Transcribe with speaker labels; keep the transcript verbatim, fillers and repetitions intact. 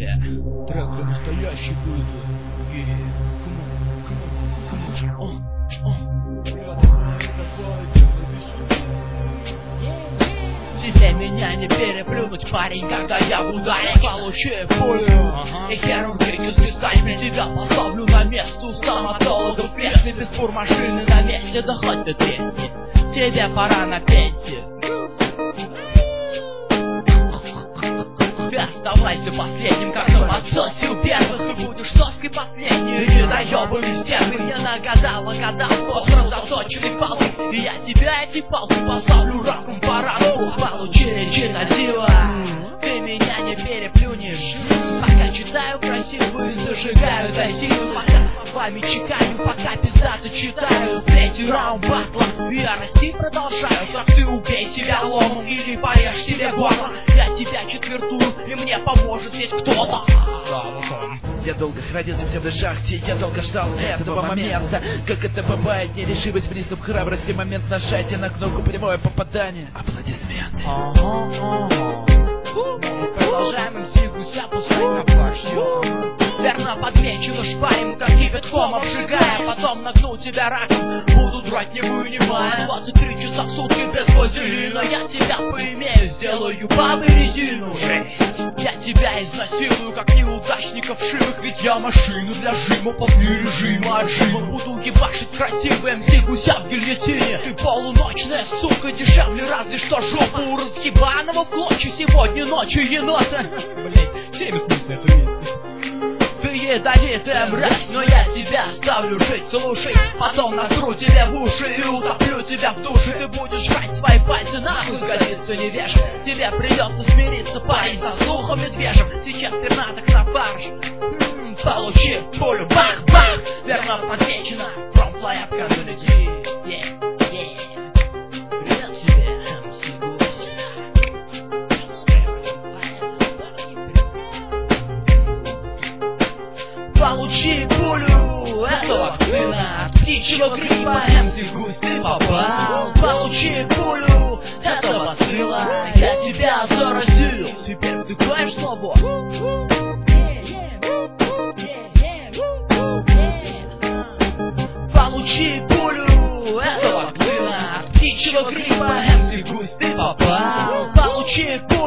Speaker 1: бля. Трек для настоящей пылы. Yeah. Come on, come on, come on. О, о. Бля, давай, давай, тебе меня не переплюнуть, парень, когда я в ударе получу пулю. И хирургически стать мне тебя поставлю на место у стоматологов. Если без фурмашины на месте, да хоть до двести. Тебе пора на пенсию. Ты оставайся последним, как на отсосе у первых, и будешь соской последней. И доебанный стервы мне нагадала, когда сосредоточенный палки. И я тебя эти палки поставлю раком по раку. Получи речитатива, ты меня не переплюнешь. Пока читаю красивую, зажигаю дозину. Пока словами чекаю, пока пиздато читаю. Третий раунд батла, я расти продолжаю. Так ты убей себя ломом или порежь себе горло. Я тебя четвертую, и мне поможет здесь кто-то.
Speaker 2: Я долго хранился в темной шахте, я долго ждал этого момента. Как это бывает, нерешимость, приступ храбрости, момент нажатия на кнопку, прямое попадание. Аплодисменты.
Speaker 1: Ага, ага. Продолжаем эм си Гуся пускать на фаршу. Верно подмечено шпарем, как кипятком обжигая. Потом нагну тебя раком, буду драть не вынимая. двадцать три часа в сутки без вазелина. Я тебя поимею, сделаю бабы резину. Жесть, я тебя изнасилую, как неудачников шивых. Ведь я машину для жима, после режима отжима. Буду ебашить красивый эм си Гуся в гильотине. Ты полуночная сука, дешевле разве что жопу у разъебаного в клочья сегодня ночью енота. Блин, все бессмысленно это вместе. Ты ядовитая мразь, но я тебя оставлю жить, слушай. Потом насру тебе в уши и утоплю тебя в душе. Ты будешь жрать свои пальцы, нахуй сгодится не вешай. Тебе придется смириться, парень, со слухом медвежьим. Сейчас пернатых на фарш. М-м, получи пулю, бах-бах. Верно подмечено, from fly up community. Yeah, yeah. Привет тебе, эм си Гусь. Получи пулю, это вакцина от птичьего гриппа, эм си Гусь, ты попал. Получи пулю, это вакцина, я тебя заразил. Теперь вдыхаешь снова. Получи пулю, это вакцина от птичьего гриппа, эм си Гусь, ты попал. Получи пулю.